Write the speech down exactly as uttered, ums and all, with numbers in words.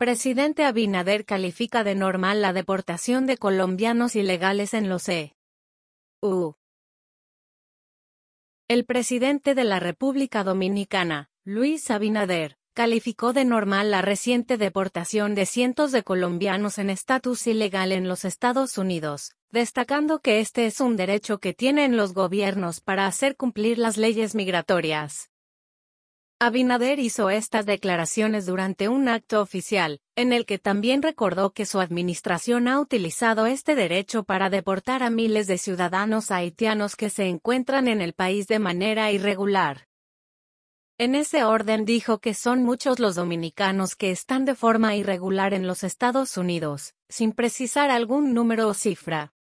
Presidente Abinader califica de normal la deportación de colombianos ilegales en los E U. El presidente de la República Dominicana, Luis Abinader, calificó de normal la reciente deportación de cientos de colombianos en estatus ilegal en los Estados Unidos, destacando que este es un derecho que tienen los gobiernos para hacer cumplir las leyes migratorias. Abinader hizo estas declaraciones durante un acto oficial, en el que también recordó que su administración ha utilizado este derecho para deportar a miles de ciudadanos haitianos que se encuentran en el país de manera irregular. En ese orden dijo que son muchos los dominicanos que están de forma irregular en los Estados Unidos, sin precisar algún número o cifra.